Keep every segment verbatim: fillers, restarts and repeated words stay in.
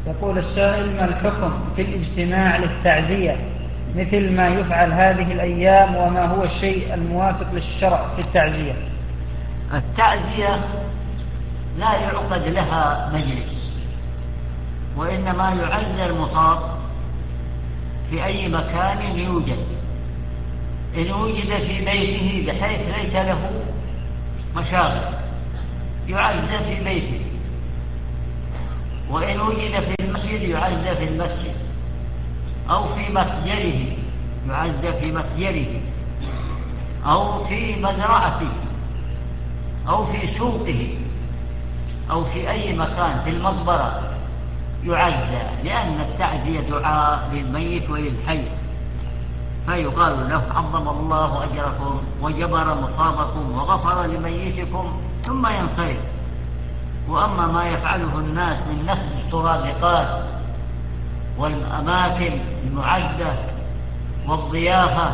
يقول السائل: ما الحكم في الاجتماع للتعزية مثل ما يفعل هذه الأيام، وما هو الشيء الموافق للشرع في التعزية؟ التعزية لا يعقد لها مجلس، وإنما يعزى المصاب في أي مكان يوجد. إن وجد في بيته بحيث ليس له مشاغل يعزى في بيته، وإن وجد في المسجد يعزى في المسجد، أو في مسجده يعزى في مسجده، أو في مزرعته، أو في سوقه، أو في أي مكان في المقبرة يعزى، لأن التعزية دعاء للميت وللحي، فيقال له: عظم الله أجركم وجبر مصابكم وغفر لميتكم، ثم ينصرف. وأما ما يفعله الناس من نسج السرادقات والأماكن المعدة والضيافة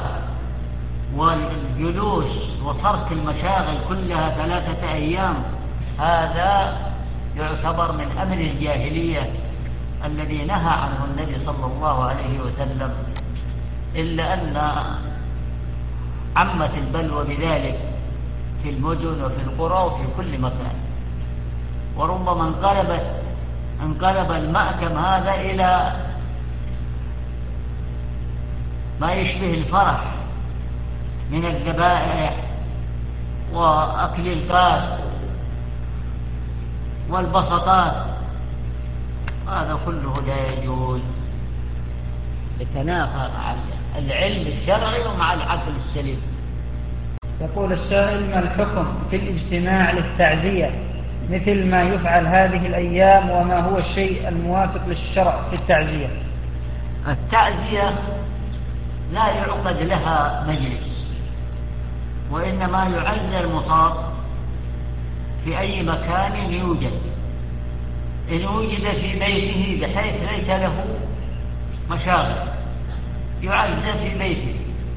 والجلوس وترك المشاغل كلها ثلاثة أيام، هذا يعتبر من أمر الجاهلية الذي نهى عنه النبي صلى الله عليه وسلم، إلا أن عمت البلوى بذلك في المدن وفي القرى وفي كل مكان، وربما انقلبت انقلب المأتم هذا إلى ما يشبه الفرح من الذبائح وأكل الكاس والبسطات، هذا كله لا يجوز، يتنافى مع العلم الشرعي ومع العقل السليم. يقول السائل: ما الحكم في الاجتماع للتعزية مثل ما يفعل هذه الأيام، وما هو الشيء الموافق للشرع في التعزية؟ التعزية لا يعقد لها مجلس، وإنما يعزى المصاب في أي مكان يوجد. إن وجد في بيته بحيث ليس له مشاغل يعزى في بيته،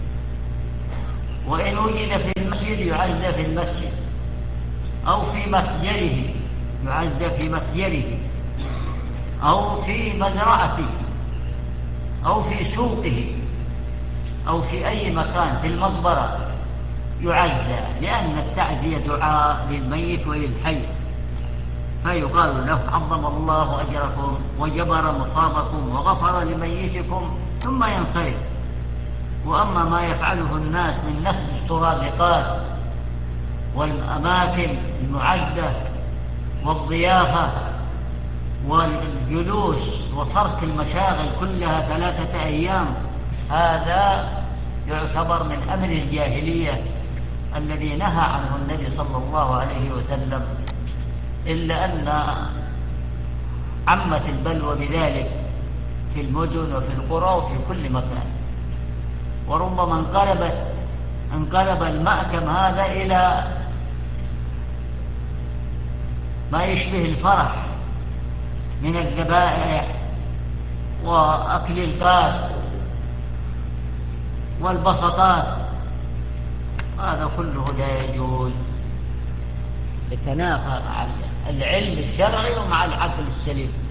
وإن وجد في المسجد يعزى في المسجد، أو في مسجده يعزى في مسجده، أو في مزرعته، أو في سوقه، أو في أي مكان في المقبرة يعزى، لأن التعزية دعاء للميت وللحي، فيقال له: عظم الله أجركم وجبر مصابكم وغفر لميتكم، ثم ينصرف. وأما ما يفعله الناس من نسج السرادقات والأماكن المعدة والضيافة والجلوس وترك المشاغل كلها ثلاثة أيام، هذا يعتبر من أمر الجاهلية الذي نهى عنه النبي صلى الله عليه وسلم، إلا أن عمت البلوى بذلك في المدن وفي القرى وفي كل مكان، وربما انقلبت انقلب المأتم هذا إلى ما يشبه الفرح من الذبائح وأكل الكاس والبسطات، هذا كله لا يجوز، يتنافى مع العلم الشرعي ومع العقل السليم.